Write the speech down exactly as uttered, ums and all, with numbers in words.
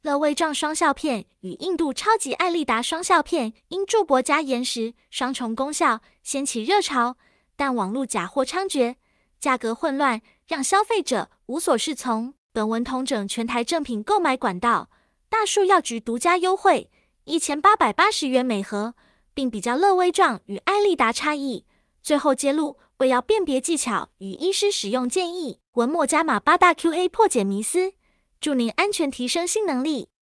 乐威壮双效片与印度超级艾丽达双效片因驻博加岩石双重功效掀起热潮，但网络假货猖獗，价格混乱，让消费者无所适从。本文统整全台正品购买管道，大树药局独家优惠一千八百八十元每盒，并比较乐威壮与艾丽达差异。最后揭露胃药辨别技巧与医师使用建议。文末加码八大 Q A 破解迷思，祝您安全提升新能力。